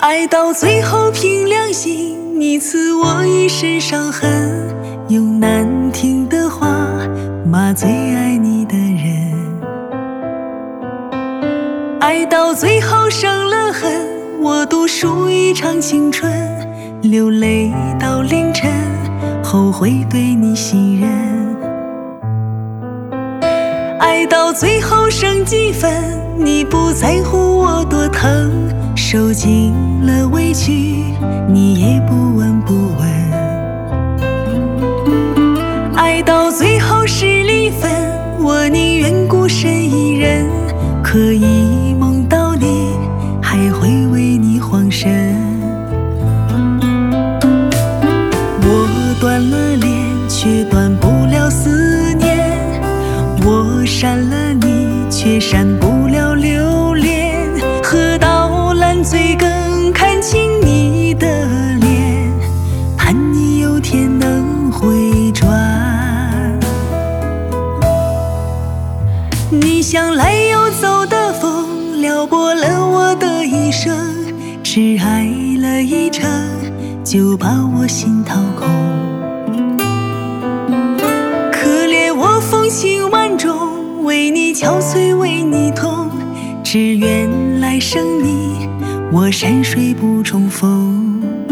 爱到最后凭良心，你赐我一身伤痕，用难听的话骂最爱你的人。爱到最后生了恨，我赌输一场青春，流泪到凌晨，后悔对你信任。爱到最后剩几分，你不在乎我多疼，受尽了委屈，你也不闻不问。爱到最后10分，我宁愿孤身一人，可一梦到你，还会为你慌神。我断了联，却断不了思念，我删了你，却删不了留恋。喝到烂醉更看清你的脸，盼你有天能回转。你像来又走的风，撩拨了我的一生，只爱了一程，就把我心掏空。可怜我风情万种，为你憔悴为你痛，只愿来生你我山水不重逢。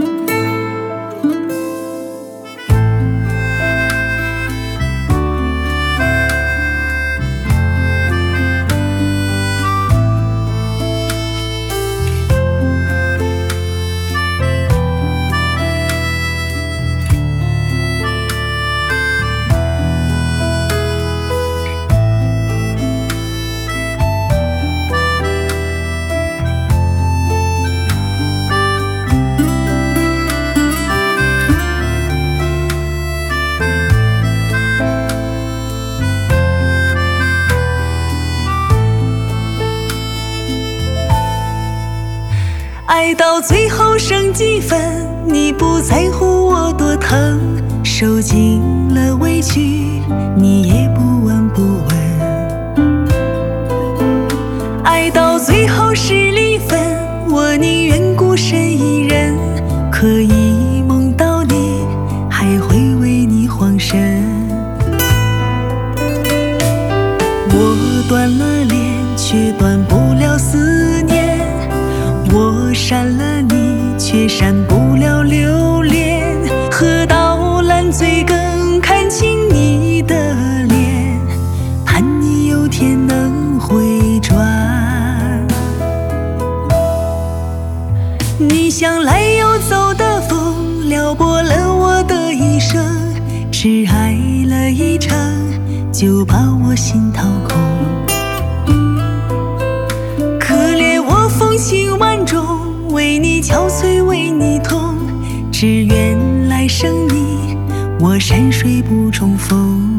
爱到最后剩几分，你不在乎我多疼，受尽了委屈，你也不闻不问。爱到最后10分，我宁愿孤身一人，可一梦到你，还会为你慌神。我断了联，却断不了思念，我删了你，却删不了留恋。喝到烂醉更看清你的脸，盼你有天能回转。你像来又走的风，撩拨了我的一生，只爱了一程，就把我心掏空。可怜我风情万种，为你憔悴为你痛，只愿来生你我山水不重逢。